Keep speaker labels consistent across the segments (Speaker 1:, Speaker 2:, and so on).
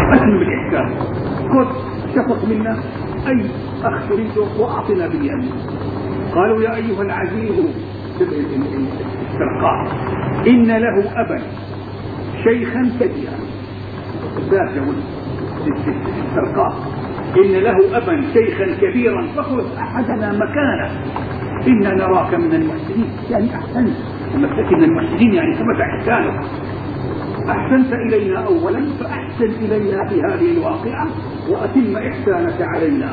Speaker 1: أتم بالإحسان، خذ شفق منا أي أخ تريده وأعطنا باليمين. قالوا يا أيها العزيز استرقاء إن له أبا شيخا كبيرا. استرقاء إن له أبا شيخا كبيرا فخذ أحدنا مكانه إنا نراك من المحسنين. يعني أحسنت، لما تأتي من المحسنين يعني ثبت إحسانك. أحسنت إلينا أولا فأحسن إلينا في هذه الواقعة وأتم إحسانك علينا.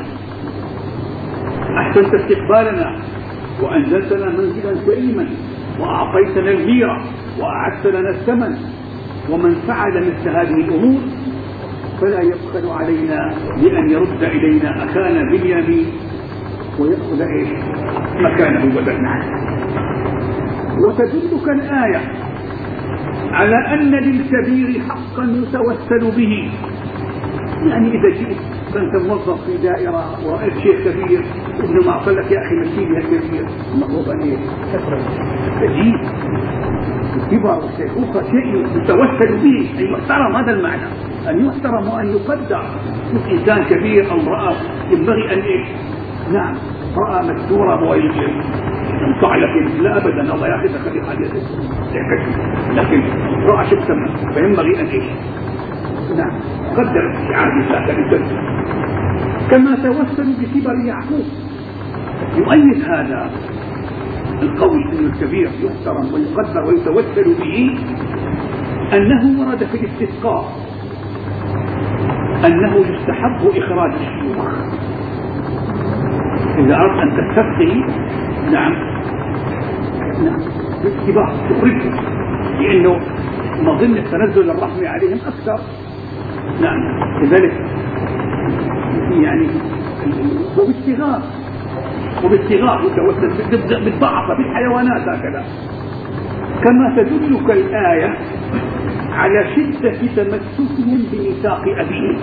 Speaker 1: أحسنت استقبالنا وأنزلتنا منزلا كريما وأعطيتنا الميرة وأعدت لنا الثمن. ومن فعل مثل هذه الأمور فلا يبخل علينا بأن يرد إلينا أخانا باليمين ويأخذ إيش مكانه بدلنا. وتدلك الآية على أن للكبير حقا يتوسل به. يعني إذا جئت كنت موظف في دائرة ورأيت شيخ كبير ابن ما قال لك يا أخي مسيدي الكبير المطلوب أن تجيب الكبر والشيخوخة شيء يتوسل به أن يحترم. هذا المعنى أن يحترم وأن يقدر. إنسان كبير أو امرأة ينبغي أن إيش نعم رأى مكسورة ويجب ينطع لك لا أبدا الله يأخذ خلي حاجته لكن رأى شبه فينبغي أن إيش نعم قدر عادي ساكن. كما توسل بكبر يعقوب. يؤيد هذا القول أن الكبير يحترم ويقدر ويتوسل به أنه ورد في الاستسقاء أنه يستحب إخراج الشيوخ إذا أردت أن تستسقي. نعم بالاتباع تخرجه لأنه مظن تنزل الرحمة عليهم أكثر. نعم لذلك يعني وبالصغار وتوسل بالضعف بالحيوانات هكذا. كما تدلك الآية على شدة تمسكهم بميثاق أبيهم.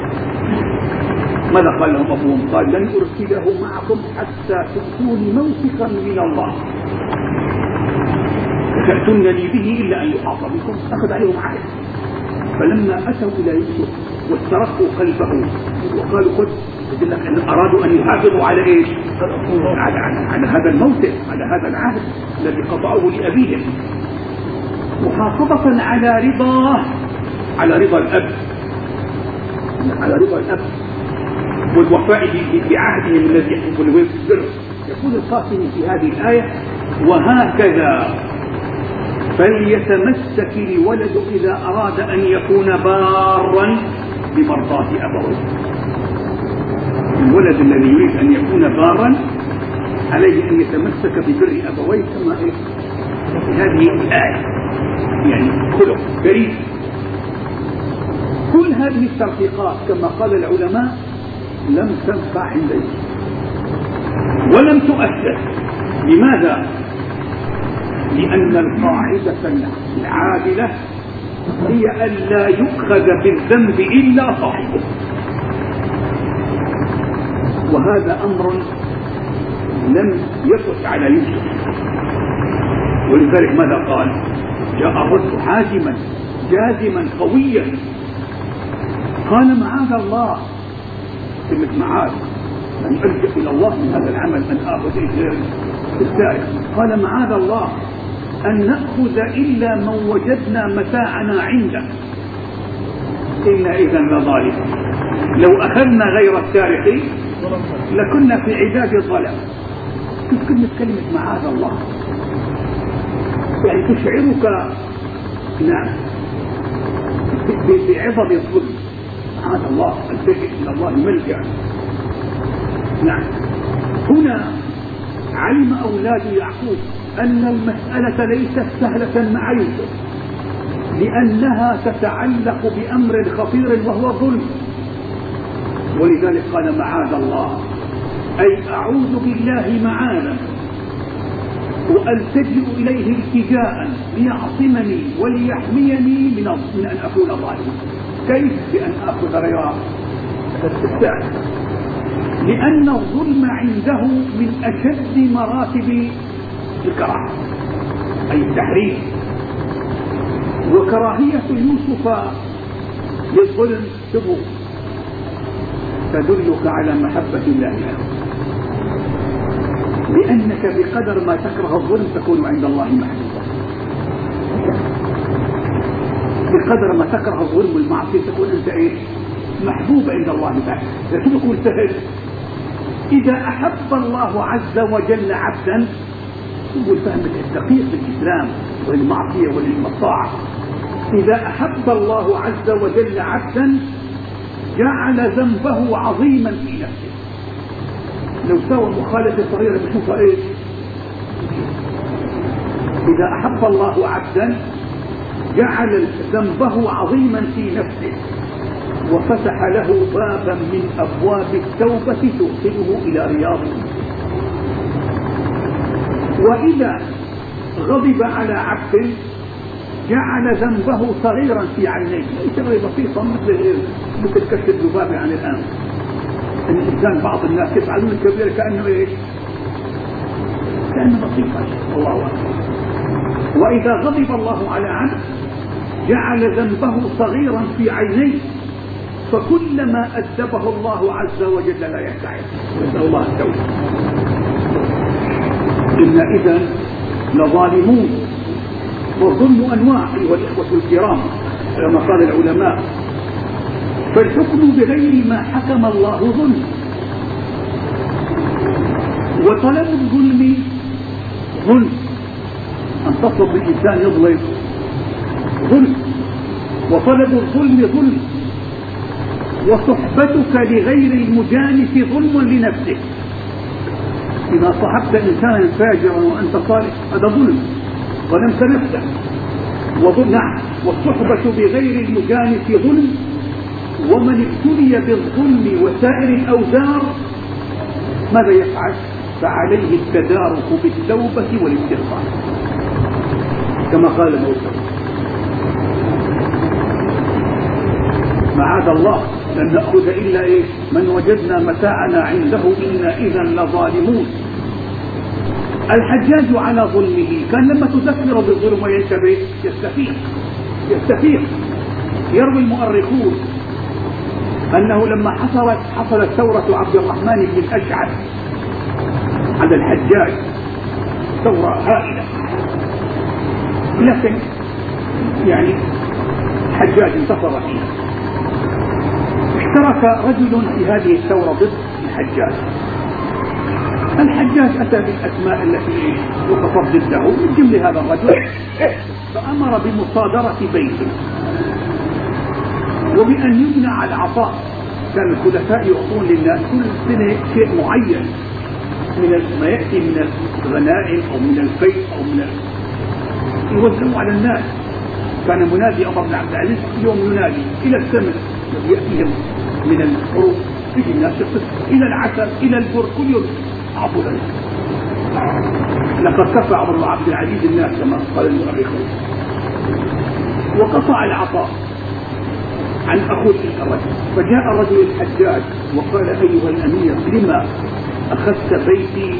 Speaker 1: ماذا قال لهم أبوهم؟ قال لن أرسله معكم حتى تؤتوني موثقا من الله تأتونني به إلا أن يحاط بكم. أخذ عليهم عهد. فلما أتوا إلى يوسف واسترقوا قلبه وقالوا قد لك أن أرادوا أن يحافظوا على إيش على هذا الموثق على هذا العهد الذي قطعوه لأبيهم محافظة على رضا الأب والوفاء بعهدهم الذي يحب البر. يقول القاسم في هذه الآية وهكذا فليتمسك الولد إذا أراد أن يكون بارا بمرضاة أبويه. الولد الذي يريد أن يكون بارا عليه أن يتمسك ببر أبويه كما في هذه الآية يعني خلق كريم. كل هذه الترقيقات كما قال العلماء لم تنفع عند يوسف ولم تؤثر. لماذا؟ لأن القاعدة العادلة هي أن لا يؤخذ بالذنب إلا صاحبه. وهذا أمر لم يثبت على يوسف. ولذلك ماذا قال؟ جاء الرد حازما جازما قويا قال معاذ الله. كلمة معاذ أن ألجأ إلى الله من هذا العمل أن آخذ السائل. قال معاذ الله أن نأخذ إلا من وجدنا متاعنا عنده إن إذا لظالم. لو أخذنا غير السارق لكنا في عداد الظلم. كيف كلمة معاذ الله يعني تشعرك نعم بعظم الظلم. معاذ الله التجئ إلى الله ملجأ. نعم هنا علم أولاد يعقوب أن المسألة ليست سهلة مع يوسف لأنها تتعلق بأمر خطير وهو الظلم. ولذلك قال معاذ الله أي أعوذ بالله معاذا وألتجئ إليه التجاء ليعصمني وليحميني من أن أكون ظالما. كيف؟ بأن أخذ غير السائل. لأن الظلم عنده من أشد مراتب الكراهة أي التحريم. وكراهية يوسف بالظلم تبغ تدلك على محبة الله له، لأنك بقدر ما تكره الظلم تكون عند الله محبوبا، بقدر ما تكره الظلم والمعصية تكون أنت محبوب عند الله تعالى. لكن يكون سهل إذا أحب الله عز وجل عبدا، يقول فهمك الدقيق بالإسلام والمعصية والطاعة، إذا أحب الله عز وجل عبدا جعل ذنبه عظيما في نفسه. لو سوى مخالفة صغيرة بشوفها إذا أحب الله عبدا جعل ذنبه عظيما في نفسه، وفتح له بابا من أبواب التوبة توصله إلى رياض. وإذا غضب على عبد جعل ذنبه صغيرا في عينيه، شغله بسيطة مثل كشف الذبابة عن الآن. الإنسان بعض الناس يفعلون الكبير كأنه كأنه بسيطة. الله أكبر. وإذا غضب الله على عبد جعل ذنبه صغيرا في عينيه، فكلما أدبه الله عز وجل لا يستعد. نسأل الله التوبة. إن إذا لظالمون، والظلم أنواع أيها الإخوة الكرام كما قال العلماء، فالحكم بغير ما حكم الله ظلم، وطلب الظلم ظلم، أن تطلب الإنسان يظلم ظلم، وطلب الظلم ظلم، وصحبتك لغير المجانس ظلم لنفسك. إذا صحبت إنسانا فاجرا وأنت صالح هذا ظلم، ظلمت نفسك. نعم، والصحبة بغير المجانس ظلم، ومن ابتلي بالظلم وسائر الأوزار ماذا يفعل؟ فعليه التدارك بالتوبة والاستغفار كما قال موسى. معاذ الله لن نأخذ إلا من وجدنا متاعنا عنده إنا إذا لظالمون. الحجاج على ظلمه كان لما تذكر بالظلم وينتبه يستفيق. يروي المؤرخون أنه لما حصلت ثورة عبد الرحمن بن الأشعث على الحجاج، ثورة هائلة، لكن يعني الحجاج انتصر فيها. اشترك رجل في هذه الثورة ضد الحجاج. الحجاج أتى بالأسماء التي وقفت ضده من جمل هذا الرجل، فأمر بمصادرة بيته وبأن يمنع العطاء. كان الخلفاء يعطون للناس كل سنة شيء معين من ما يأتي من الغنائم أو من الفيء أو من يوزعوا على الناس. كان منادي عمر بن عبد العزيز يوم ينادي إلى الثمن الذي يأتيهم من الحروب، يجي الناس إلى العسل إلى البر، كل يوم أعطوا لنا. لقد كفى عمر بن عبد العزيز الناس كما قال المؤرخون، وقطع العطاء عن أخوه الرجل. فجاء الرجل الحجاج وقال: أيها الأمير، لما أخذت بيتي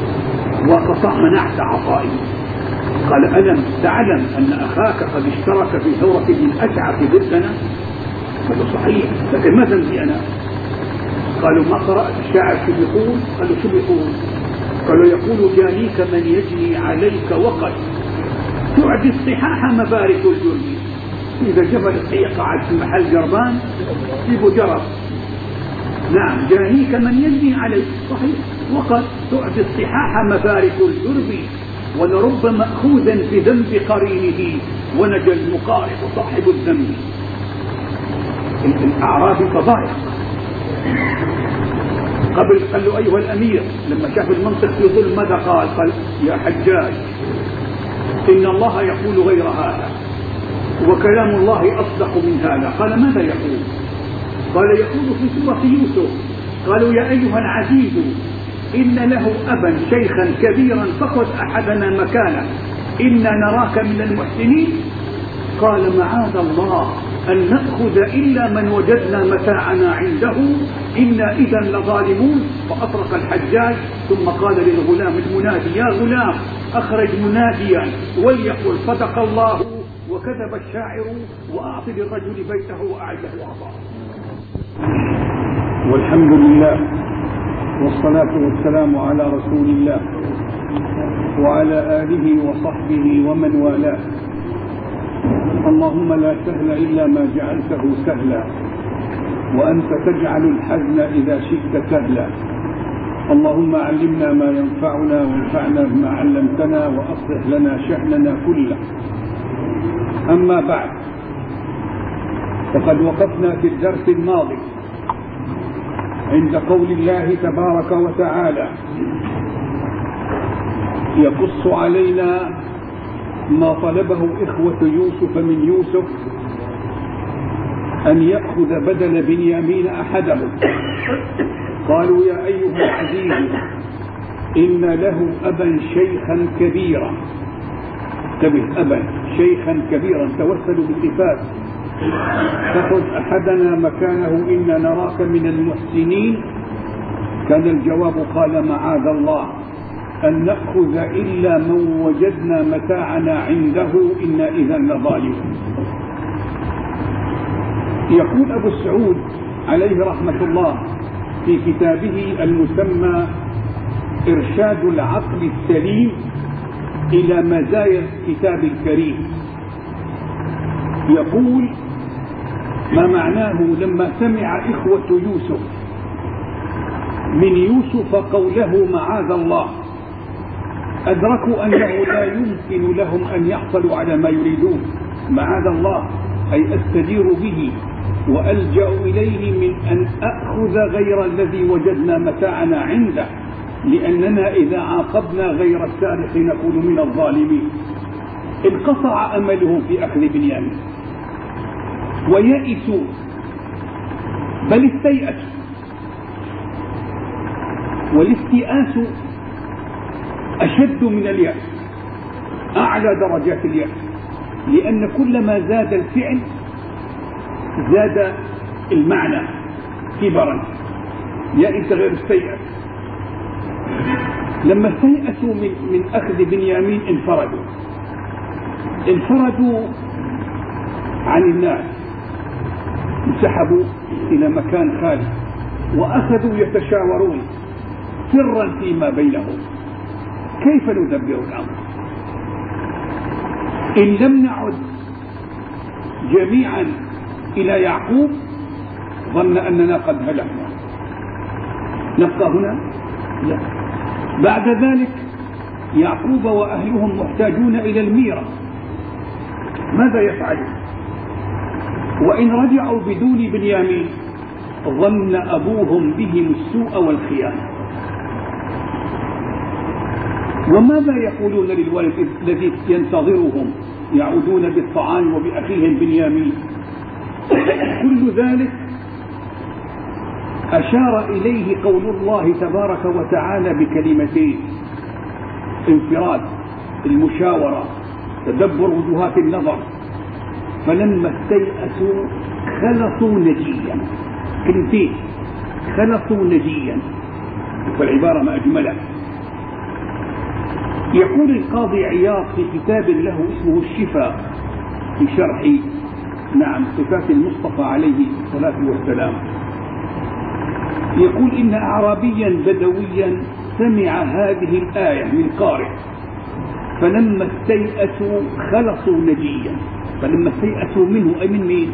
Speaker 1: منعت عطائي؟ قال: ألم تعلم أن أخاك قد اشترك في ثورة ابن الأشعث ضدنا؟ قال: صحيح، لكن ما ذنبي أنا؟ قالوا: ما قرأت الشاعر شو بيقول؟ قالوا: شو بيقول؟ قالوا: يقول: جانيك من يجني عليك وقد تعدي الصحاح مبارك الجرم. إذا جبل الصحيح قاعد في محل جربان يجيبوا جرب. نعم، جانيك من يجني عليك، صحيح، وقد تعدي الصحاح مبارك الجرم، ولرب مأخوذ بذنب قرينه ونجى المقارب صاحب الذنب. الأعرابي فضائح. قبل قال له: أيها الأمير، لما شاف المنطق في ظلم ماذا قال؟ قال: يا حجاج، إن الله يقول غير هذا، وكلام الله أصدق من هذا. قال: ماذا يقول؟ قال: يقول في سورة يوسف: قالوا: يا أيها العزيز إن له أبا شيخا كبيرا فخذ أحدنا مكانه إنا نراك من المحسنين. قال: معاذ الله أن نأخذ إلا من وجدنا متاعنا عنده إنا إذا لظالمون. فأطرق الحجاج ثم قال للغلام المنادي: يا غلام، أخرج مناديا وليقل صدق الله وكذب الشاعر وأعط للرجل بيته وأعده وأعطاه.
Speaker 2: والحمد لله والصلاة والسلام على رسول الله وعلى آله وصحبه ومن والاه. اللهم لا سهل إلا ما جعلته سهلا، وأنت تجعل الحزن إذا شئت سهلا. اللهم علمنا ما ينفعنا وانفعنا بما علمتنا وأصلح لنا شأننا كله. أما بعد، فقد وقفنا في الدرس الماضي عند قول الله تبارك وتعالى يقص علينا ما طلبه إخوة يوسف من يوسف أن يأخذ بدل بنيامين أحدهم. قالوا يا أيها العزيز إن له أبا شيخا كبيرا. انتبه، أبا شيخا كبيرا، توسلوا بالصفات. تأخذ أحدنا مكانه إن نراك من المحسنين. كان الجواب قال معاذ الله أن نأخذ إلا من وجدنا متاعنا عنده إنا إذا لظالمون. يقول أبو السعود عليه رحمة الله في كتابه المسمى إرشاد العقل السليم إلى مزايا الكتاب الكريم، يقول ما معناه لما سمع إخوة يوسف من يوسف قوله معاذ الله أدركوا أنه لا يمكن لهم أن يحصلوا على ما يريدون. معاذ الله أي أستجير به وألجأ إليه من أن أخذ غير الذي وجدنا متاعنا عنده، لأننا إذا عاقبنا غير السارق نكون من الظالمين. انقطع أملهم في أخذ بنيامين ويئسوا، بل استيأسوا. والاستيئاس أشد من اليأس، أعلى درجات اليأس، لأن كلما زاد الفعل زاد المعنى كبرا. يئس غير استيأس. لما استيأسوا من أخذ بنيامين انفردوا عن الناس، انسحبوا إلى مكان خالي وأخذوا يتشاورون سرا فيما بينهم كيف ندبر الأمر. إن لم نعد جميعا إلى يعقوب ظن أننا قد هلكنا. نبقى هنا؟ لا. بعد ذلك يعقوب وأهلهم محتاجون إلى الميرة، ماذا يفعلون؟ وإن رجعوا بدون بنيامين ظن أبوهم بهم السوء والخيانة. وماذا يقولون للولد الذي ينتظرهم يعودون بالطعام وبأخيهم بنيامين؟ كل ذلك أشار إليه قول الله تبارك وتعالى بكلمتين: انفراد، المشاورة، تدبر وجهات النظر. فلما استيأسوا خلصوا نجيا. كلمتين: خلصوا نجيا، والعبارة ما أجملها. يقول القاضي عياض في كتاب له اسمه الشفاء في شرح صفات المصطفى عليه الصلاة والسلام، يقول إن أعرابيا بدويا سمع هذه الآية من قارئ فلما استيأسوا خلصوا نجيا. فلما استيأسوا منه أي من مين؟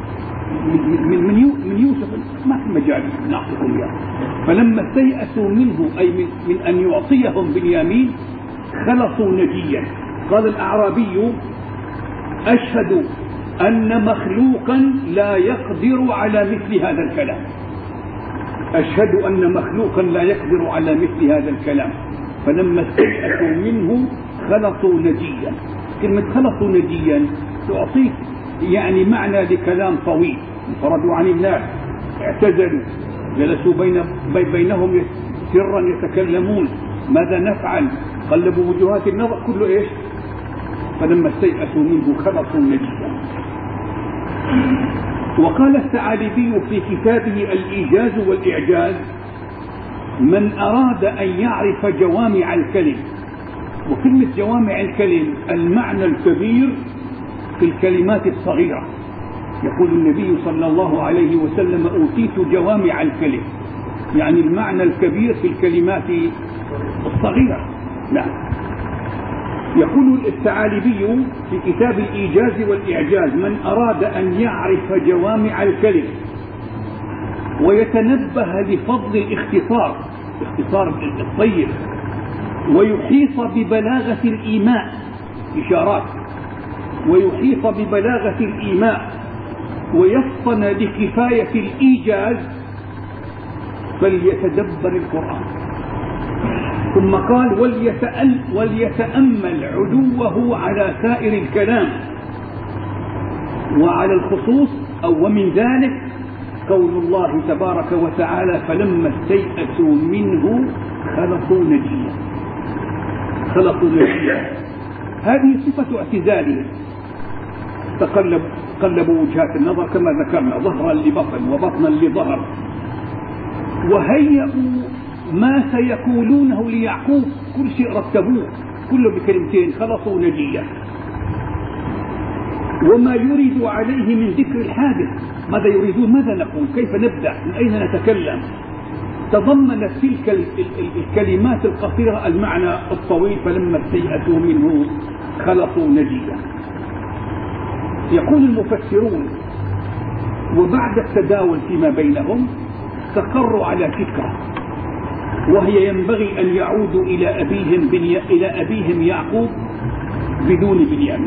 Speaker 2: من يوسف، ما في مجال نعطيكم إياه. فلما استيأسوا منه أي من أن يعطيهم بنيامين خلصوا نجيا. قال الأعرابي: أشهد أن مخلوقا لا يقدر على مثل هذا الكلام. أشهد أن مخلوقا لا يقدر على مثل هذا الكلام. فلما استيأسوا منه خلصوا نجيا. كلمة خلصوا نجيا تعطيك يعني معنى لكلام طويل. انفردوا عن الناس، اعتزلوا، جلسوا بينهم سرا يتكلمون، ماذا نفعل؟ قلبوا وجهات النظر، كله إيش؟ فلما استيأسوا منه خلصوا نجيا. وقال الثعالبي في كتابه الإيجاز والإعجاز: من أراد أن يعرف جوامع الكلم. وكلمة جوامع الكلم المعنى الكبير في الكلمات الصغيرة. يقول النبي صلى الله عليه وسلم: أوتيت جوامع الكلم، يعني المعنى الكبير في الكلمات الصغيرة. نعم. يقول الثعالبي في كتاب الإيجاز والإعجاز: من أراد أن يعرف جوامع الكلم ويتنبه لفضل الاختصار الطيب، ويحيط ببلاغة الإيماء، إشارات، ويحيط ببلاغة الإيماء، ويفطن لكفاية الإيجاز، فليتدبر القرآن. ثم قال: وليتأمل علوه على سائر الكلام، وعلى الخصوص أو ومن ذلك قول الله تبارك وتعالى: فلما استيئسوا منه خلصوا نجيا. هذه صفة اعتزالهم. قلبوا وجهات النظر كما ذكرنا، ظهرا لبطن وبطنا لظهر، وهيئوا ما سيقولونه ليعقوب، كل شيء رتبوه كله بكلمتين: خلصوا نجيا. وما يريد عليه من ذكر الحادث، ماذا يريدون، ماذا نقول، كيف نبدأ، من أين نتكلم، تضمنت تلك الكلمات القصيرة المعنى الطويل: فلما استيئسوا منه خلصوا نجيا. يقول المفسرون: وبعد التداول فيما بينهم استقروا على فكرة، وهي ينبغي أن يعودوا إلى أبيهم يعقوب بدون بنيامين.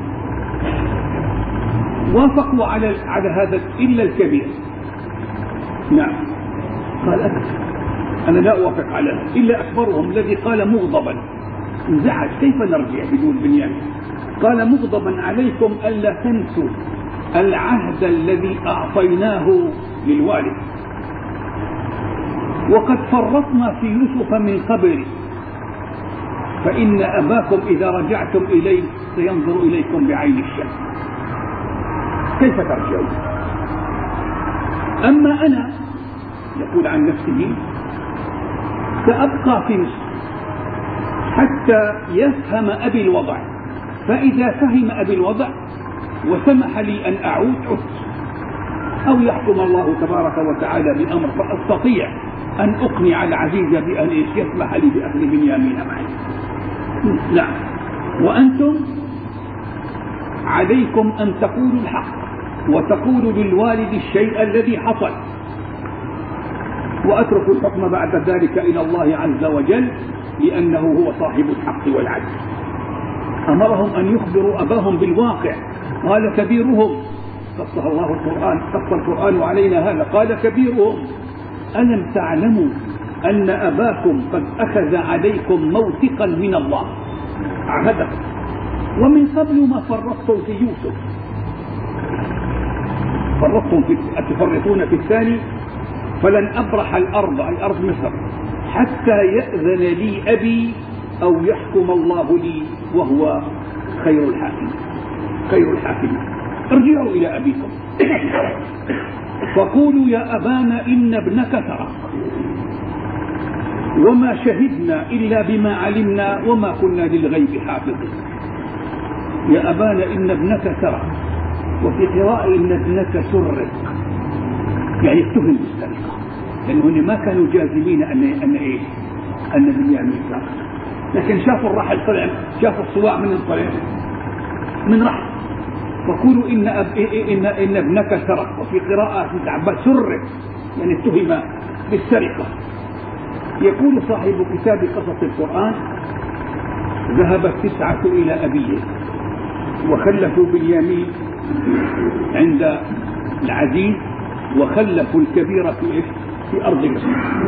Speaker 2: وافقوا على هذا إلا الكبير. نعم. قال: أنا لا أوافق على هذا، إلا أكبرهم الذي قال مغضبا انزعج: كيف نرجع بدون بنيامين؟ قال: مغضبا عليكم ألا تنسوا العهد الذي أعطيناه للوالد، وقد فرطنا في يوسف من قبل، فإن أباكم إذا رجعتم إليه سينظر إليكم بعين الشمس. كيف ترجعون؟ أما أنا، يقول عن نفسه، سأبقى في مصر حتى يفهم أبي الوضع، فإذا فهم أبي الوضع وسمح لي أن أعود عدت، أو يحكم الله تبارك وتعالى بأمر فأستطيع أن أقنع العزيز بأن يسمح لي بأخذ بنيامين معي. نعم. وأنتم عليكم أن تقولوا الحق وتقولوا للوالد الشيء الذي حصل، وأتركوا الحكم بعد ذلك إلى الله عز وجل، لأنه هو صاحب الحق والعدل. أمرهم أن يخبروا أباهم بالواقع. قال كبيرهم، قص القرآن علينا هذا، قال كبيرهم: ألم تعلموا أن أباكم قد أخذ عليكم موثقا من الله عهدكم، ومن قبل ما فرطتم في يوسف. تفرطون في الثاني: فلن أبرح الأرض، أي أرض مصر، حتى يأذن لي أبي أو يحكم الله لي وهو خير الحاكمين. ارجعوا إلى أبيكم فقولوا: يا أبانا إن ابنك سرق، وما شهدنا إلا بما علمنا وما كنا للغيب حافظين. يا أبانا إن ابنك سرق، وفي قراءة إن ابنك سرق، يعني اتهم بالسرقة، لأنهم ما كانوا جازمين أن بنيامين سرق، لكن شافوا الرحل طلع، شافوا الصواع من رحل، فقولوا إن ابنك سرق. وفي قراءة متعبد سرق، يعني اتهم بالسرقة. يقول صاحب كتاب قصص القرآن: ذهب التسعة إلى أبيه وخلفوا بنيامين عند العزيز، وخلفوا الكبير في أرض مصر.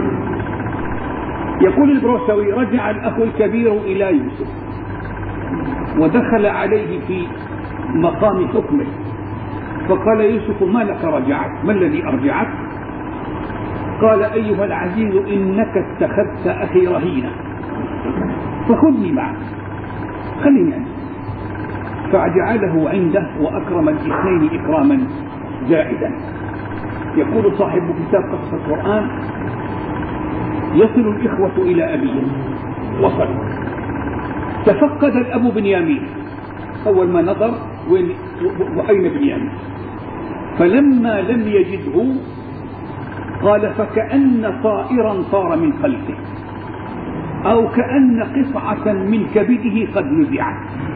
Speaker 2: يقول البروسوي: رجع الأخ الكبير إلى يوسف ودخل عليه في مقام حكمه، فقال يوسف: ما لك رجعت؟ ما الذي أرجعك؟ قال: أيها العزيز إنك اتخذت أخي رهينا، فخذني معك، خليني عنه. فجعله عنده وأكرم الاثنين إكراما زائدا. يقول صاحب كتاب قصص القرآن: يصل الإخوة إلى أبيهم، وصلوا. تفقد الأب بنيامين، أول ما نظر وأين بنيامين؟ فلما لم يجده قال فكأن طائرا طار من خلفه أو كأن قطعة من كبده قد نزعت.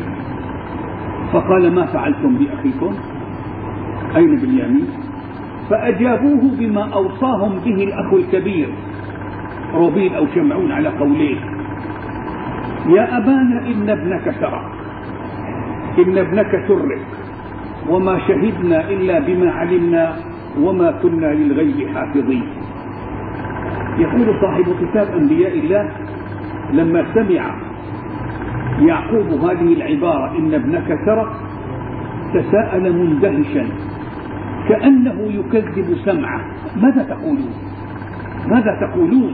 Speaker 2: فقال ما فعلتم بأخيكم؟ أين بنيامين؟ فأجابوه بما أوصاهم به الأخ الكبير روبين أو شمعون على قوليه: يا أبانا إن ابنك سرق، إن ابنك سرق، وما شهدنا إلا بما علمنا وما كنا للغيب حافظين. يقول صاحب كتاب أنبياء الله: لما سمع يعقوب هذه العبارة إن ابنك سرق تساءل مندهشا كأنه يكذب سمعه: ماذا تقولون؟ ماذا تقولون؟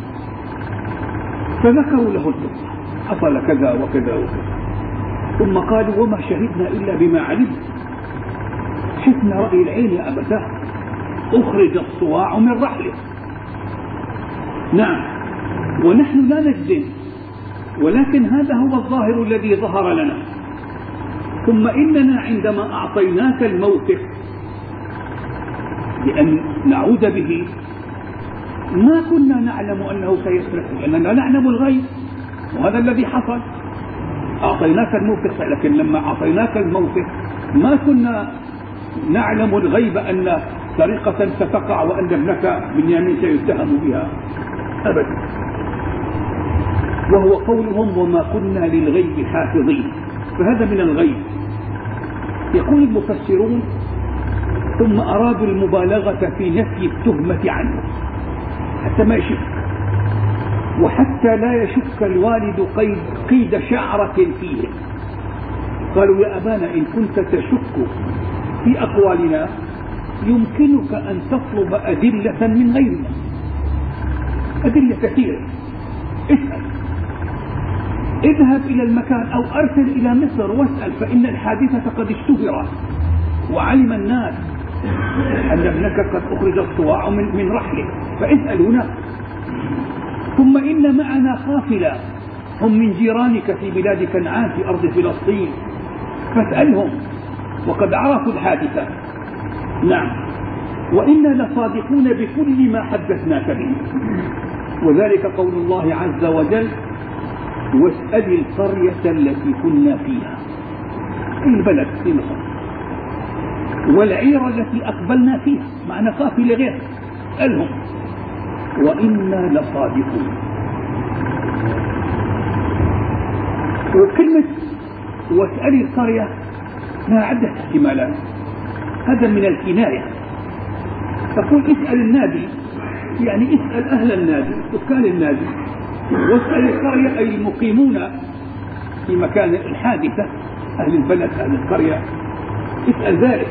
Speaker 2: فذكروا له القصة: حصل كذا وكذا وكذا. ثم قالوا: وما شهدنا إلا بما علمنا، شفنا رأي العين يا أبتاه، أخرج الصواع من رحله. نعم، ونحن لا نجزم، ولكن هذا هو الظاهر الذي ظهر لنا. ثم إننا عندما أعطيناك الموثق بأن نعود به ما كنا نعلم أنه سيسرق، لأننا نعلم الغيب، وهذا الذي حصل. أعطيناك الموثق، لكن لما أعطيناك الموثق ما كنا نعلم الغيب أن سرقة ستقع وأن ابنك بنيامين سيتهم بها أبدا. وهو قولهم: وما كنا للغيب حافظين. فهذا من الغيب. يقول المفسرون: ثم أرادوا المبالغة في نفي التهمة عنه حتى ما يشك، وحتى لا يشك الوالد قيد شعرة فيه. قالوا: يا أبانا إن كنت تشك في أقوالنا يمكنك أن تطلب أدلة من غيرنا، أدلة كثيرة. اسأل، اذهب إلى المكان أو أرسل إلى مصر واسأل، فإن الحادثة قد اشتهرت وعلم الناس أن ابنك قد أخرج الصواع من رحله، فاسأل هناك. ثم إن معنا قافلة هم من جيرانك في بلاد كنعان في أرض فلسطين، فاسألهم وقد عرفوا الحادثة. نعم، وإنا لصادقون بكل ما حدثناك به. وذلك قول الله عز وجل: واسأل القرية التي كنا فيها، البلد في مصر، والعير التي أقبلنا فيها، معنا قافلة غير، اسألهم وإنا لصادقون. وكلمة واسأل القرية لها عدة احتمالات. هذا من الكناية. تقول اسأل النادي، يعني اسأل أهل النادي، سكان النادي. واسأل القرية أي المقيمون في مكان الحادثة، أهل البلد، أهل القرية، اسأل ذلك.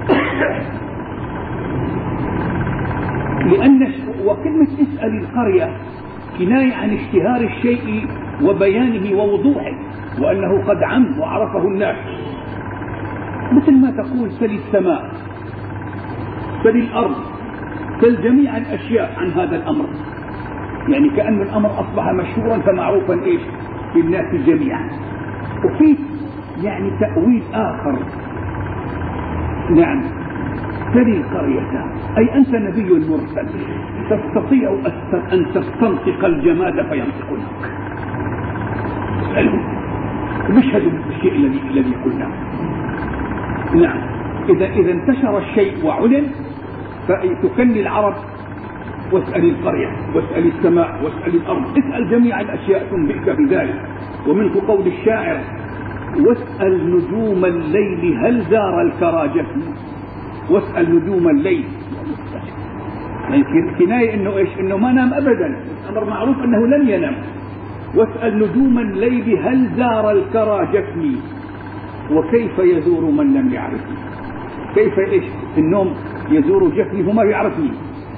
Speaker 2: لأن وكلمة اسأل القرية كناية عن اشتهار الشيء وبيانه ووضوحه، وأنه قد عم وعرفه الناس. مثل ما تقول سل السماء، سل الأرض، سل جميع الأشياء عن هذا الأمر، يعني كأن الأمر أصبح مشهورا فمعروفا إيش بالناس جميعا. وفي يعني تأويل آخر. نعم، سل القرية أي أنت نبي مرسل تستطيع أن تستنطق الجماد فينطقونك. اسألهم واشهدوا بالشيء الذي قلناه. نعم، إذا انتشر الشيء وعلم فتكني العرب: واسأل القرية، واسأل السماء، واسأل الأرض، اسأل جميع الأشياء تنبئك بذلك. ومنه قول الشاعر: واسأل نجوم الليل هل زار الكرى جفن. واسأل نجوم الليل، يعني كناية إنه إيش؟ إنه ما نام أبدا، الأمر معروف أنه لن ينام. واسأل نجوم الليل هل زار الكرى جفني، وكيف يزور من لم يعرفني. كيف إيش النوم يزور جفني وما يعرفني؟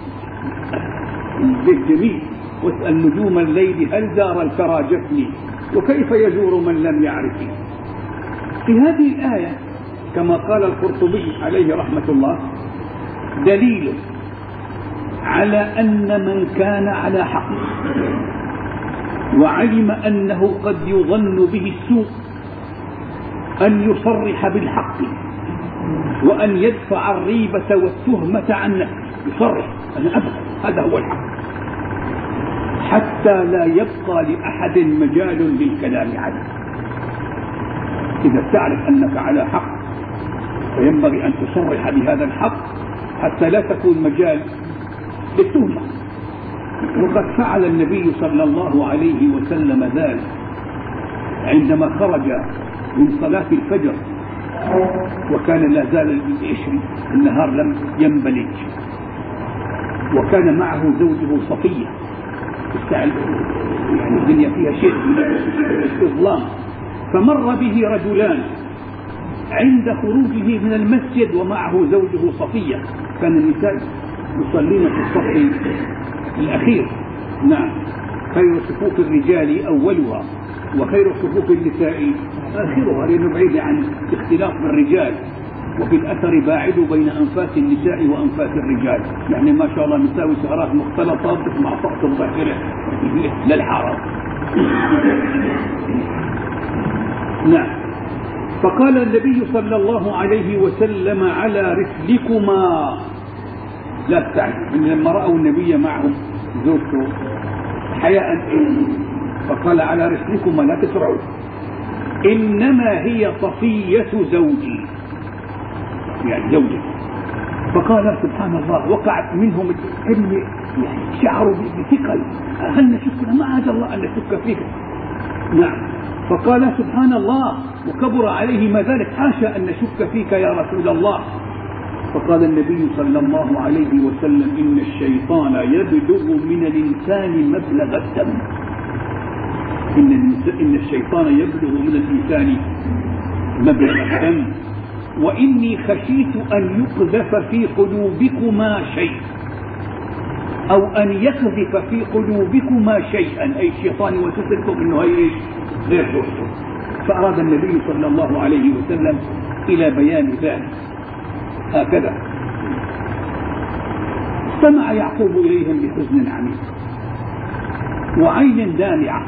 Speaker 2: بيت جميل. واسأل نجوم الليل هل زار الكرى جفني، وكيف يزور من لم يعرفني. في هذه الآية كما قال القرطبي عليه رحمة الله دليل على أن من كان على حق وعلم أنه قد يظن به السوء أن يصرح بالحق وأن يدفع الريبة والتهمة عن نفسه. يصرح أنا أبغى، هذا هو الحق، حتى لا يبقى لأحد مجال للكلام عنه. إذا تعرف أنك على حق فينبغي أن تصرح بهذا الحق حتى لا تكون مجال للتهمة. وقد فعل النبي صلى الله عليه وسلم ذلك عندما خرج من صلاة الفجر وكان لا زال النهار لم ينبلج، وكان معه زوجه صفية، يعني الدنيا فيها شيء من الإظلام، فمر به رجلان عند خروجه من المسجد ومعه زوجه صفية. كان النساء يصلين في الصف الأخير، نعم، خير صفوف الرجال أولها وخير صفوف النساء آخرها، لأنه بعيد عن اختلاط بالرجال. وفي الأثر باعدوا بين أنفاس النساء وأنفاس الرجال، يعني ما شاء الله نساء سهرات مختلطة مع طقس ظاهرة للحرام. نعم. فقال النبي صلى الله عليه وسلم على رسلكما، لا تستعجل. لما رأوا النبي معهم زوجته حياء فقال على رسلكما لا تسرعوا، إنما هي صفية زوجي، يعني زوجي. فقال سبحان الله، وقعت منهم الكلمة، يعني شعروا بثقل، هل نشك؟ ما عاد الله أن نشك فيك. نعم. فقال سبحان الله، وكبر عليه ما ذلك، حاشا أن نشك فيك يا رسول الله. فقال النبي صلى الله عليه وسلم إن الشيطان يبلغ من الإنسان مبلغ الدم، إن الشيطان يبلغ من الإنسان مبلغ الدم، وإني خشيت أن يقذف في قلوبكما شيء، أو أن يقذف في قلوبكما شيئا، أي الشيطان وتسلكم إنه هي غير فرصة. فأراد النبي صلى الله عليه وسلم إلى بيان ذلك هكذا. استمع يعقوب إليهم بحزن عميق وعين دامعة،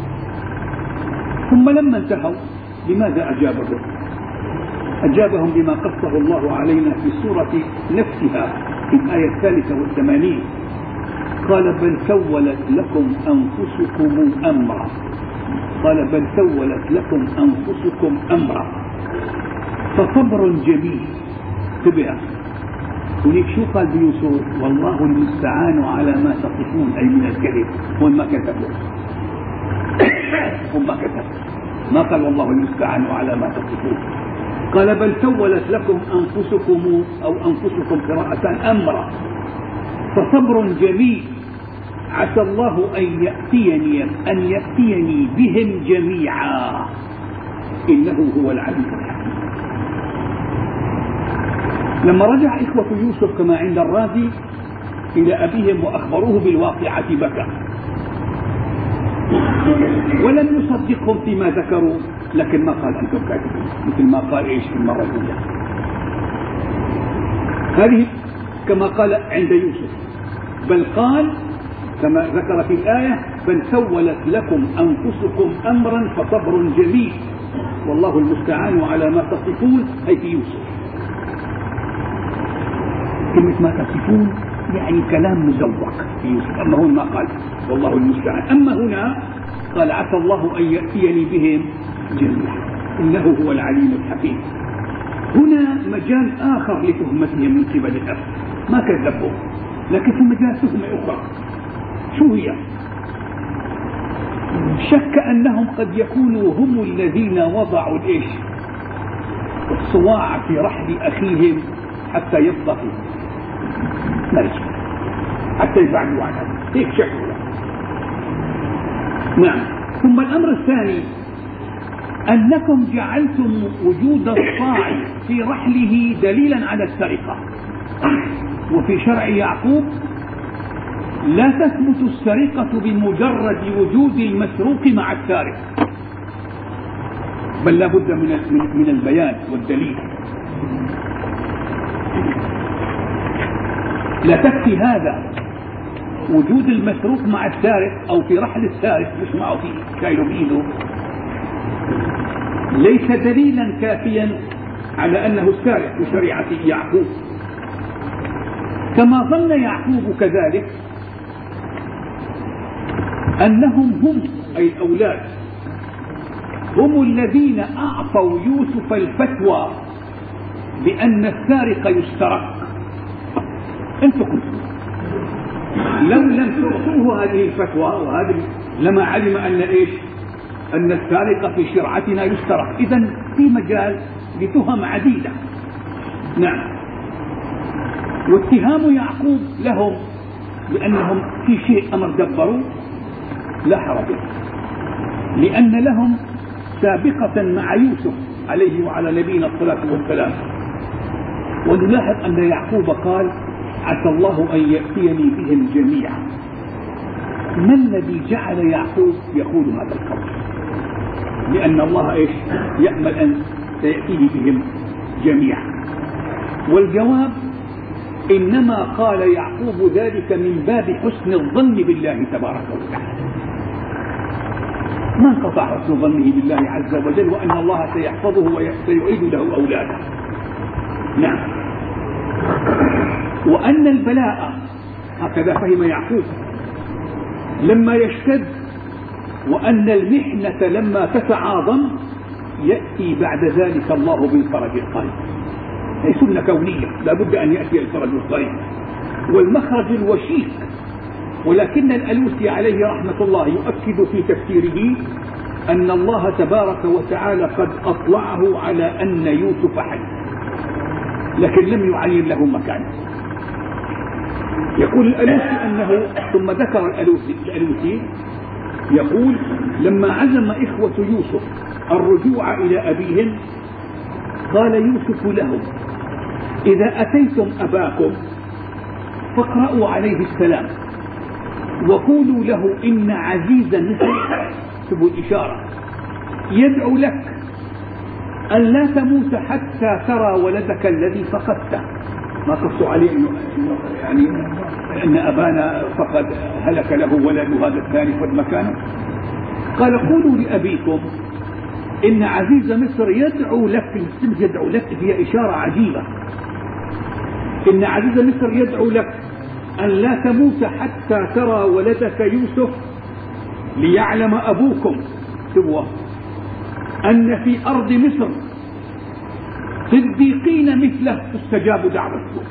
Speaker 2: ثم لما انتهوا لماذا أجابهم؟ أجابهم بما قصه الله علينا في السورة نفسها في الآية 83. قال بل سولت لكم أنفسكم أمرا، قال بل سولت لكم أنفسكم أمرا فصبر جميل. تبع وليك شو قال بيوسف؟ والله المستعان على ما تصفون، أي من الكذب. هم ما كتبوا، هم ما كتبوا، ما قال والله المستعان على ما تصفون. قال بل سولت لكم أنفسكم، أو أنفسكم قراءة أمرا فصبر جميل عسى الله أن يأتيني بهم جميعا إنه هو العليم الحكيم. لما رجع إخوة يوسف كما عند الرازي إلى أبيهم وأخبروه بالواقعة بكى، ولم يصدقهم فيما ذكروا، لكن ما قال أنتم كاذبين، مثل ما قال إيش في المرة الأولى. هذه كما قال عند يوسف، بل قال كما ذكر في الآية بل سولت لكم أنفسكم أمرا فصبر جميل والله المستعان على ما تصفون، أي في يوسف. كلمة ما تصفون يعني كلام مزوق في يوسف، أما هون ما قال والله المستعان. أما هنا قال عسى الله أن يأتيني بهم جميعا إنه هو العليم الحكيم. هنا مجال آخر لتهمتهم من قبل الأب، ما كذبوا، لكن في مجال تهمة أخرى. شو هي؟ شك أنهم قد يكونوا هم الذين وضعوا الإيش الصواع في رحل أخيهم حتى يفضحوا نرجع، حتى يفعلوا عنها، هيك شكوا. نعم. ثم الأمر الثاني أنكم جعلتم وجود الصاع في رحله دليلا على السرقة، وفي شرع يعقوب لا تثبت السرقة بمجرد وجود المسروق مع السارق، بل لا بد من البيان والدليل. لا تكفي هذا وجود المسروق مع السارق أو في رحل السارق مش معه فيه شايله بإيده، ليس دليلا كافيا على أنه السارق بشريعة يعقوب. كما ظن يعقوب كذلك أنهم هم أي الأولاد هم الذين أعطوا يوسف الفتوى بأن السارق يسترق. أنتم قلتم لو لم تعطوه هذه الفتوى وهذه لما علم أن إيش؟ أن السارق في شرعتنا يسترق. إذن في مجال لتهم عديدة. نعم. واتهام يعقوب لهم بأنهم في شيء أمر دبروا لا حرج، لأن لهم سابقة مع يوسف عليه وعلى نبينا الصلاة والسلام. ونلاحظ أن يعقوب قال عسى الله أن يأتيني بهم جميعا. ما الذي جعل يعقوب يقول هذا القول؟ لأن الله إيش؟ يأمل أن سيأتيه بهم جميعا. والجواب إنما قال يعقوب ذلك من باب حسن الظن بالله تبارك وتعالى. ما انقطع حسن ظنه بالله عز وجل وأن الله سيحفظه وسيعيد له أولاده. نعم. وأن البلاء هكذا فهم يعقوب لما يشتد، وأن المحنة لما تتعاظم يأتي بعد ذلك الله بالفرج القريب. هي سنة كونية لا بد أن يأتي الفرج القريب والمخرج الوشيك. ولكن الألوسي عليه رحمة الله يؤكد في تفسيره أن الله تبارك وتعالى قد أطلعه على أن يوسف حي، لكن لم يعين له مكان. يقول الألوسي أنه ثم ذكر الألوسي يقول لما عزم إخوة يوسف الرجوع إلى أبيهم قال يوسف لهم إذا أتيتم أباكم فاقرأوا عليه السلام وقولوا له إن عزيز مصر تبوا الإشارة يدعو لك أن لا تموت حتى ترى ولدك الذي فقدته. ما قصوا عليه يعني أن أبانا فقد هلك له ولد هذا الثاني فد مكانه. قال قولوا لأبيكم إن عزيز مصر يدعو لك. يدعو لك هي إشارة عجيبة. إن عزيز مصر يدعو لك أن لا تموت حتى ترى ولدك يوسف ليعلم أبوكم سبوة أن في أرض مصر صديقين مثله استجابوا دعوته.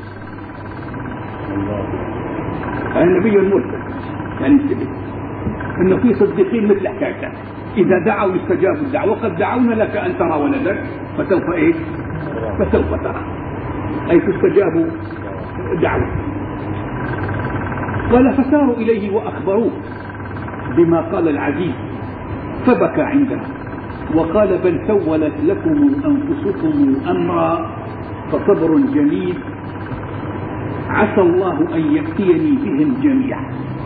Speaker 2: النبي المرسل يعني أنه في صديقين مثل حكايته إذا دعوا يستجابوا الدعوة. وقد دعونا لك أن ترى ولدك فسوف إيه؟ فسوف ترى أي تستجابوا دعوة. قال فساروا إليه وأخبروه بما قال العزيز فبكى عندها وقال بل سولت لكم أنفسكم أمرا فصبر جميل عسى الله أن يأتيني بهم جميعا.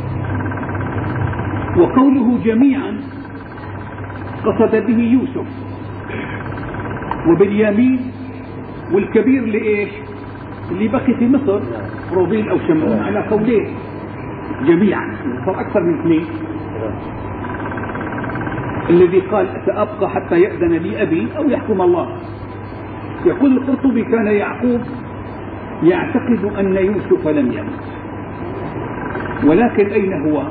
Speaker 2: وقوله جميعا قصد به يوسف وبنيامين والكبير لإيش اللي بقي في مصر روبيل أو شمعون على قولين جميعا صار أكثر من اثنين. الذي قال سأبقى حتى يأذن لي أبي أو يحكم الله. يقول القرطبي كان يعقوب يعتقد أن يوسف لم يمت ولكن أين هو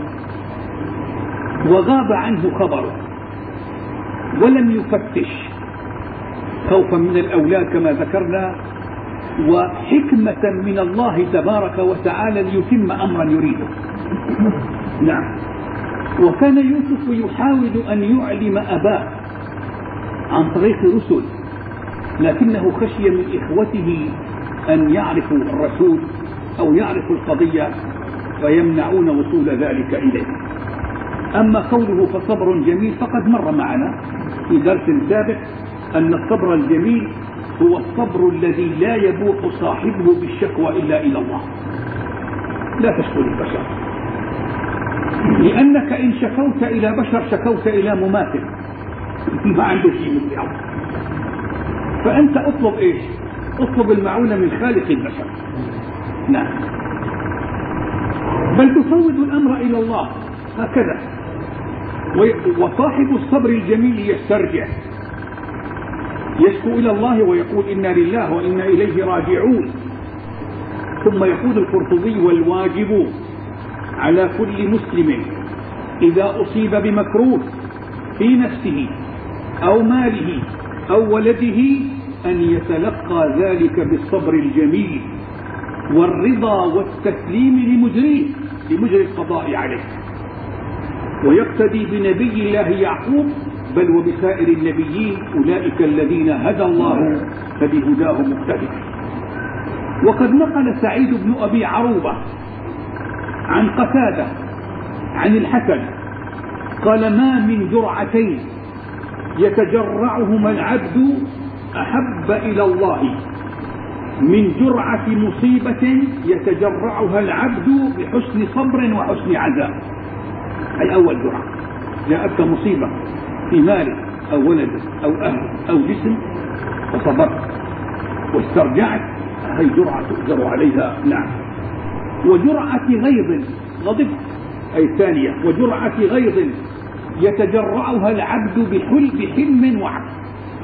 Speaker 2: وغاب عنه خبره ولم يفتش خوفا من الأولاد كما ذكرنا وحكمة من الله تبارك وتعالى ليتم أمرا يريده. نعم. وكان يوسف يحاول أن يعلم أباه عن طريق رسل لكنه خشي من إخوته أن يعرفوا الرسول أو يعرفوا القضية فيمنعون وصول ذلك إليه. أما قوله فصبر جميل فقد مر معنا في درس سابق أن الصبر الجميل هو الصبر الذي لا يبوح صاحبه بالشكوى إلا إلى الله. لا تشكو البشر لأنك إن شكوت إلى بشر شكوت إلى مماثل ما عنده شيء مثل. فأنت اطلب إيش؟ اطلب المعونة من خالق البشر. نعم. بل تفوض الأمر إلى الله هكذا. وصاحب الصبر الجميل يسترجع يشكو إلى الله ويقول إنا لله وإنا إليه راجعون. ثم يقول القرطبي: والواجب على كل مسلم إذا أصيب بمكروه في نفسه أو ماله أو ولده أن يتلقى ذلك بالصبر الجميل والرضا والتسليم لمجري القضاء عليه، ويقتدي بنبي الله يعقوب بل وبسائر النبيين: أولئك الذين هدى الله فبهداه مقتدي. وقد نقل سعيد بن أبي عروبة عن قتادة عن الحسن قال: ما من جرعتين يتجرعهما العبد أحب إلى الله من جرعة مصيبة يتجرعها العبد بحسن صبر وحسن عزاء. أي أول جرعة جاءتك مصيبة في مال أو ولد أو أهل أو جسم وصبرت واسترجعت، هي جرعة تؤجر عليها. نعم. وجرعة غيظ غضب أي الثانية، وجرعة غيظ يتجرعها العبد بحلم وعفو.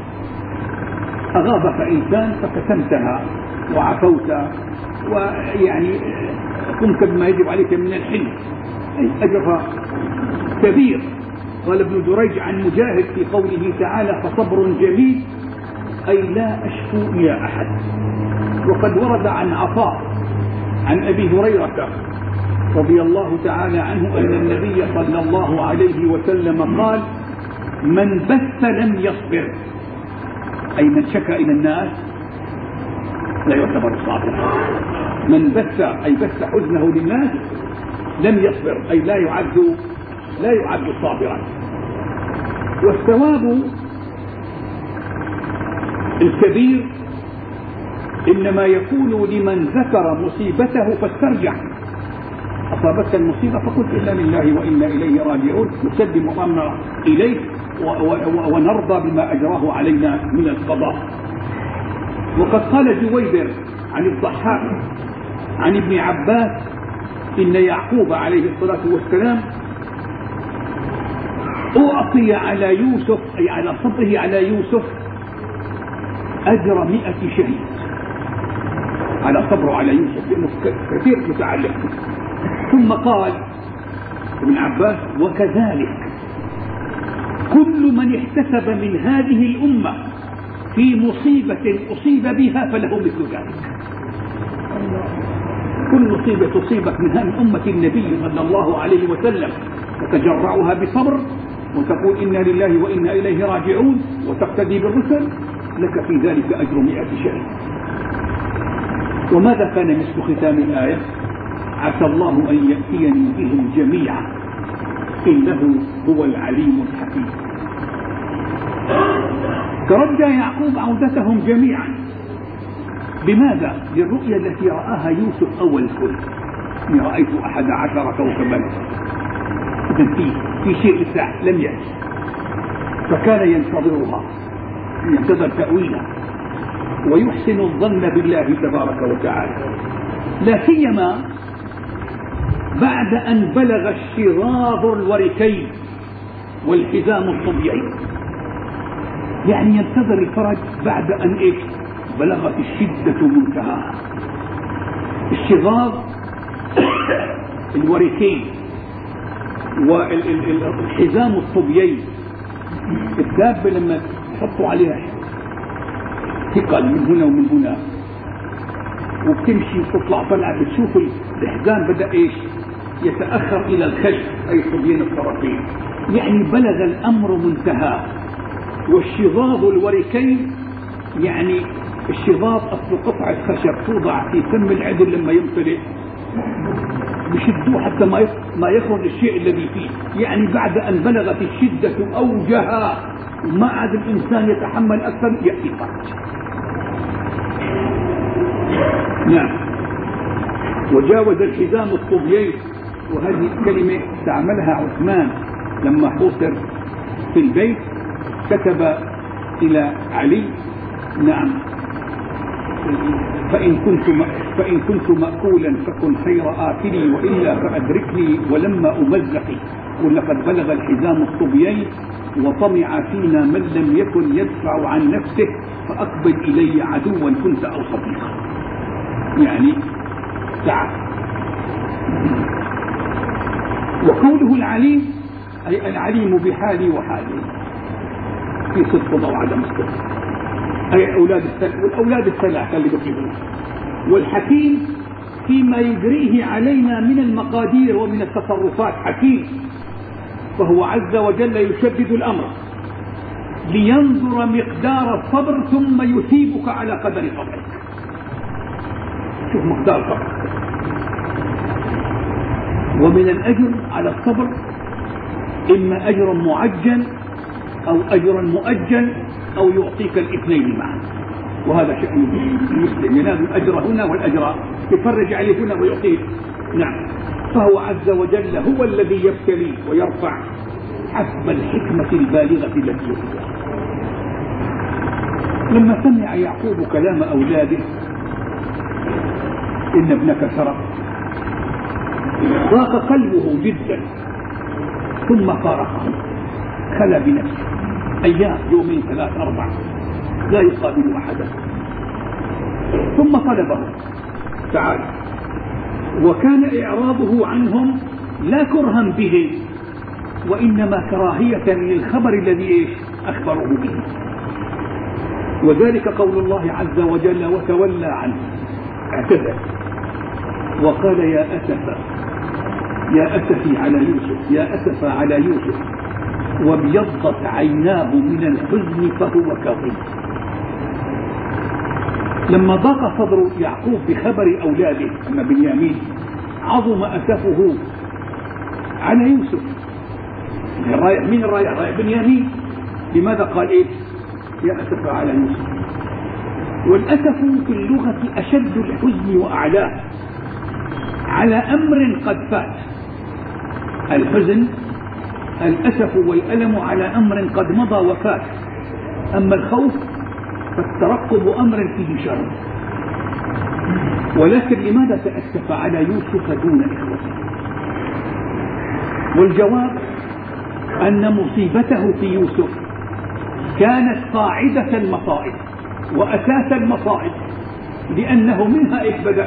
Speaker 2: أغاظك إنسان فكتمتها وعفوت ويعني قمت بما يجب عليك من الحلم، أي أجر كبير. قال ابن دريج عن مجاهد في قوله تعالى: فصبر جميل أي لا أشكو إلى أحد. وقد ورد عن عطاء عن أبي هريرة رضي الله تعالى عنه أن النبي صلى الله عليه وسلم قال: من بث لم يصبر، أي من شكى إلى الناس لا يعتبر صابرا. من بث أي بث حزنه للناس لم يصبر، أي لا يعد صابرا. والثواب الكبير إنما يكون لمن ذكر مصيبته فاسترجع. أصابتك المصيبة فقلت: إنا لله وإنا إليه راجعون، نسلم أمرنا إليه ونرضى بما أجراه علينا من القضاء. وقد قال جويبر عن الضحاك عن ابن عباس: إن يعقوب عليه الصلاة والسلام أعطي على يوسف، أي على صبره على يوسف، أجر 100 شهيد على صبره على يوسف، لأنه كثير متعلق. ثم قال ابن عباس: وكذلك كل من احتسب من هذه الأمة في مصيبة أصيب بها فله مثل ذلك. كل مصيبة تصيبك من أمة النبي صلى الله عليه وسلم وتجرعها بصبر وتقول إنا لله وإنا إليه راجعون وتقتدي بالرسل، لك في ذلك أجر 100 شهيد. وماذا كان مثل ختام الآية؟ عسى الله أن يأتيني بهم جميعا إنه هو العليم الحكيم. ترجى يعقوب عودتهم جميعا. بماذا؟ للرؤيا التي رآها يوسف أول الكل: إني رأيت 11 كوكبا. إذن في شيء لسه لم يأتي، فكان ينتظرها، ينتظر تأويلها ويحسن الظن بالله تبارك وتعالى، لا سيما بعد أن بلغ الشراض الوركين والحزام الطبيعي. يعني ينتظر الفرج بعد أن بلغت الشدة منتهاها. الشراض الوركين والحزام الطبيعي، الدابة لما تحطوا عليها ثقل من هنا ومن هنا وبتمشي وتطلع طلعة، بتشوف الحزام بدأ يتأخر إلى الخلف، أي صبيين الطرفين. يعني بلغ الأمر منتهى. والشظاظ الوركين، يعني الشظاظ أصل قطعة خشب توضع في فم العدل لما يمتلئ بشدوه حتى ما يخرج الشيء الذي فيه. يعني بعد أن بلغت الشدة أوجها وما عاد الإنسان يتحمل أكثر يأتي فرج. نعم. وجاوز الحزام الطبيعي، وهذه كلمة استعملها عثمان لما حوصر في البيت، كتب إلى علي: نعم، فإن كنت مأكولا فكن خير آكلي وإلا فأدركني ولما أمزقي. ولقد بلغ الحزام الطبيعي وطمع فينا من لم يكن يدفع عن نفسه فأقبل إلي عدوا كنت أو صديقا. يعني تعال. وقوله العليم أي العليم بحالي وحالي، في صدق أو عدم الصدق، أي والأولاد الثلاثة اللي بقيهم. والحكيم فيما يجريه علينا من المقادير ومن التصرفات حكيم، فهو عز وجل يشدد الأمر لينظر مقدار الصبر ثم يثيبك على قدر صبرك. شوف مقدار صبرك. ومن الأجر على الصبر إما أجر معجل أو أجر مؤجل أو يعطيك الاثنين معا، وهذا شأن المسلم، ينال الأجر هنا والأجر يفرج عليه هنا ويعطيه. نعم. فهو عز وجل هو الذي يبتلي ويرفع حسب الحكمة البالغة التي يريدها. لما سمع يعقوب كلام أولاده إن ابنك سرق ضاق قلبه جدا، ثم فارقه، خلى بنفسه أيام، يومين، 3، 4 لا يقابل أحدا، ثم طلبه تعالى. وكان إعراضه عنهم لا كرها به وإنما كراهية للخبر الذي أخبروه به. وذلك قول الله عز وجل وتولى عنه، اعتذر وقال يا أسفي على يوسف، يا أسف على يوسف وابيضت عيناه من الحزن فهو كظيم. لما ضاق صدر يعقوب بخبر أولاده أما بنيامين عظم أسفه على يوسف. من رايح بنيامين. لماذا قال يا أسف على يوسف؟ والأسف في اللغة أشد الحزن وأعلاه على أمر قد فات. الحزن الأسف والألم على أمر قد مضى وفات، أما الخوف فالترقب أمر فيه شر. ولكن لماذا تأسف على يوسف دون إخوته؟ والجواب أن مصيبته في يوسف كانت قاعدة المصائب وأساس المصائب، لأنه منها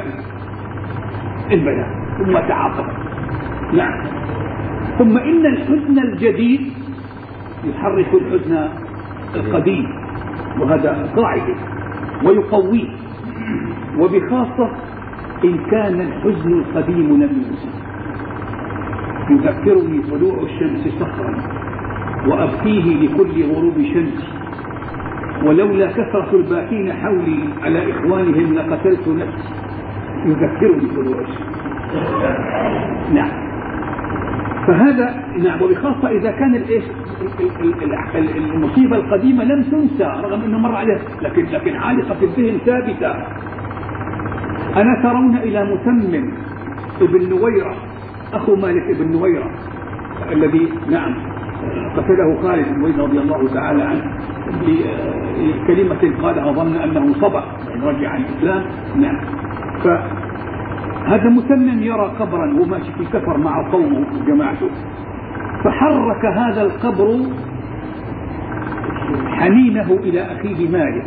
Speaker 2: البلاء ثم تعاقب. نعم. ثم إن الحزن الجديد يحرك الحزن القديم، وهذا قاعدة ويقويه، وبخاصة إن كان الحزن القديم لم يوسف. يذكرني طلوع الشمس صخرا وأبكيه لكل غروب شمس، ولولا كثرة الباكين حولي على إخوانهم لقتلت نفسي. يذكرني طلوع الشمس. نعم. فهذا نعم. وبخاصة إذا كان المصيبة القديمة لم تنسى رغم أنه مر عليها، لكن عالقة في الذهن ثابتة. أنا ترون إلى متمم ابن نويرة أخو مالك ابن نويرة الذي نعم قتله خالد بن الوليد رضي الله تعالى عنه بكلمة قالها ظن أنه صبأ يعني رجع عن الإسلام. نعم. هذا متمم يرى قبرا وماشي في سفر مع قومه وجماعته، فحرك هذا القبر حنينه إلى أخيه مالك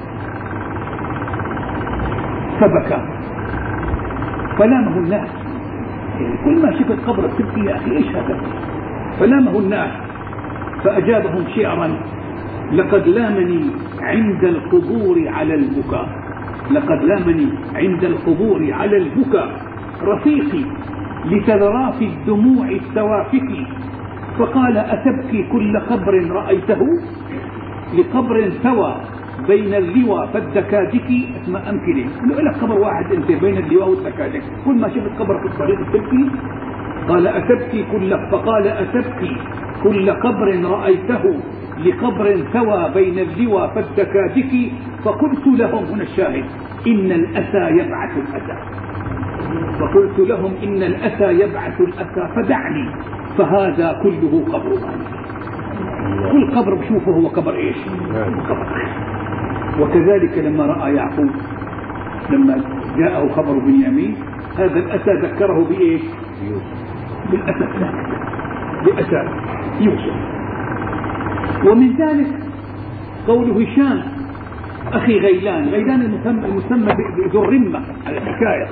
Speaker 2: فبكى، فلامه الناس. يعني كل ما شفت قبر تبكي يا أخي إيش هذا؟ فلامه الناس فأجابهم شعرا: لقد لامني عند القبور على البكاء، لقد لامني عند القبور على البكاء رفيقي لتذراف الدموع السوافك، فقال: أتبكي كل قبر رأيته؟ لقبر ثوى بين اللوى فالدكادك. اسمع أمثلة، إنه لك قبر واحد أنت بين اللوى والدكادك، كل ما شفت قبر في الطريق تبكي. قال: أتبكي فقال: أتبكي كل قبر رأيته لقبر ثوى بين اللوى فالدكادك. فقلت لهم، هنا الشاهد: إن الأسى يبعث الأسى. فقلت لهم: إن الأسى يبعث الأسى فدعني، فهذا كله قبر مالك. كل قبر بشوفه هو قبر إيش؟ قبر. وكذلك لما رأى يعقوب لما جاءه خبر بنيامين، هذا الأسى ذكره بإيش؟ بالأسى الثاني، بأسى يوسف. ومن ذلك قول هشام أخي غيلان، غيلان المسمى بذو الرمة على الحكاية،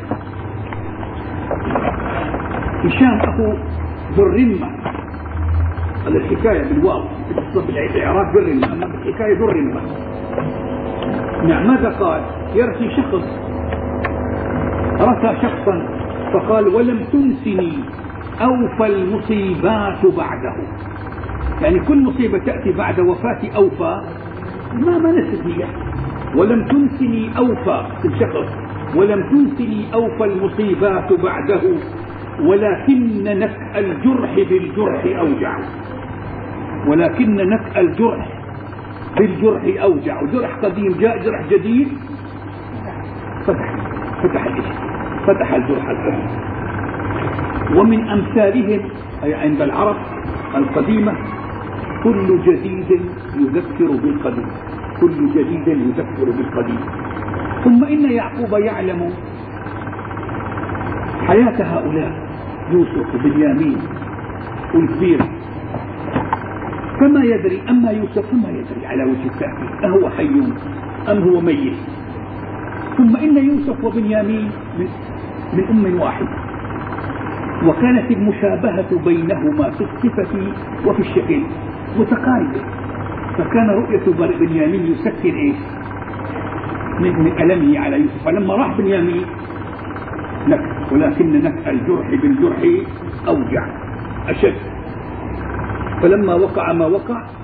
Speaker 2: هشام أخو ذو الرمة على الحكاية بالواو بالإعراب ذو الرمة، أما بالحكاية ذو الرمة. نعم. ماذا قال؟ يرثي شخص، رثى شخصا فقال ولم تنسني أوفى المصيبات بعده، يعني كل مصيبة تأتي بعد وفاة أوفى ما نست هي، ولم تنسني أوفى الشخص، ولم تنسني أوفى المصيبات بعده، ولكن نكأ الجرح بالجرح أوجع، ولكن نكأ الجرح بالجرح أوجع. جرح قديم جاء جرح جديد فتح الجرح القديم. ومن أمثالهم أي عند العرب القديمة كل جديد يذكر بالقديم، كل جديد يذكر بالقديم. ثم إن يعقوب يعلم حياة هؤلاء يوسف وبنيامين والكبير كما يدري، أما يوسف فما يدري على وجه التأكيد أهو حي أم هو ميت. ثم إن يوسف وبنيامين من أم واحد، وكانت المشابهة بينهما في الصفة وفي الشكل متقاربة، فكان رؤية بنيامين يسكن إيه من ألمه على يوسف. فلما راح بنيامين ولكن نكأ الجرح بالجرح أوجع أشد، فلما وقع ما وقع